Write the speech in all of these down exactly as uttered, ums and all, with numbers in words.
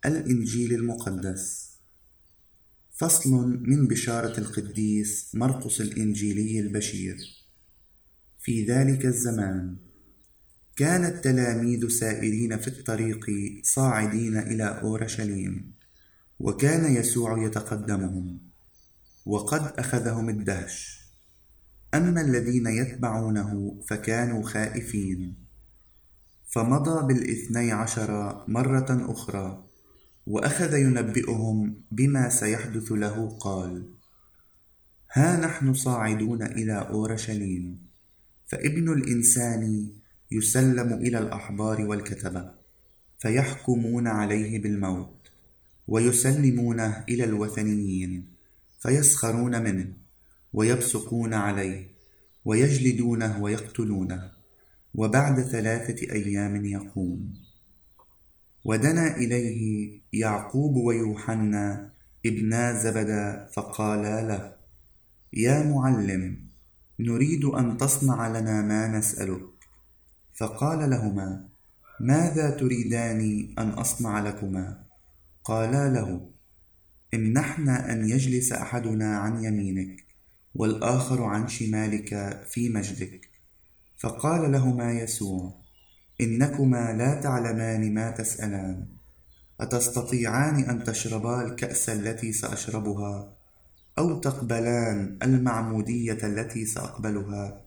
الإنجيل المقدس. فصل من بشارة القديس مرقس الإنجيلي البشير. في ذلك الزمان كان التلاميذ سائرين في الطريق صاعدين إلى أورشليم، وكان يسوع يتقدمهم، وقد أخذهم الدهش. أما الذين يتبعونه فكانوا خائفين. فمضى بالاثني عشر مرة أخرى، وأخذ ينبئهم بما سيحدث له. قال: ها نحن صاعدون إلى أورشليم، فابن الإنسان يسلم إلى الأحبار والكتبة، فيحكمون عليه بالموت، ويسلمونه إلى الوثنيين، فيسخرون منه، ويبصقون عليه، ويجلدونه ويقتلونه، وبعد ثلاثة أيام يقوم. ودنا إليه يعقوب ويوحنا ابنا زبدة، فقالا له: يا معلم، نريد أن تصنع لنا ما نسألك. فقال لهما: ماذا تريدان أن أصنع لكما؟ قالا له: امنحنا أن يجلس أحدنا عن يمينك والآخر عن شمالك في مجدك. فقال لهما يسوع: إنكما لا تعلمان ما تسألان. أتستطيعان أن تشربا الكأس التي سأشربها، أو تقبلان المعمودية التي سأقبلها؟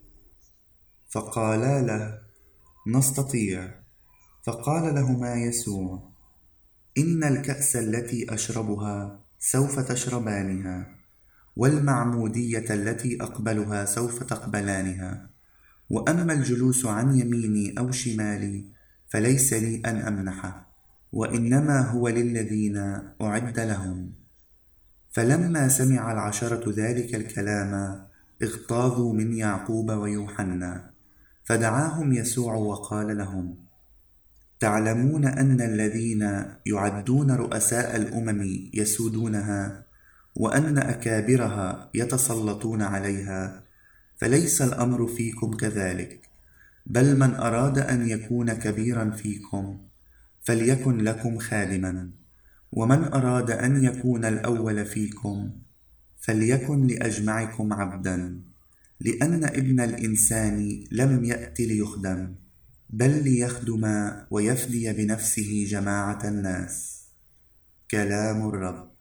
فقالا له: نستطيع. فقال لهما يسوع: إن الكأس التي أشربها سوف تشربانها، والمعمودية التي أقبلها سوف تقبلانها، وأما الجلوس عن يميني أو شمالي فليس لي أن أمنحه، وإنما هو للذين أعد لهم. فلما سمع العشرة ذلك الكلام اغتاظوا من يعقوب ويوحنا. فدعاهم يسوع وقال لهم: تعلمون أن الذين يعدون رؤساء الأمم يسودونها، وأن أكابرها يتسلطون عليها، فليس الأمر فيكم كذلك، بل من أراد أن يكون كبيرا فيكم فليكن لكم خادما، ومن أراد أن يكون الأول فيكم فليكن لأجمعكم عبدا. لأن ابن الإنسان لم يأت ليخدم، بل ليخدم ويفدي بنفسه جماعة الناس. كلام الرب.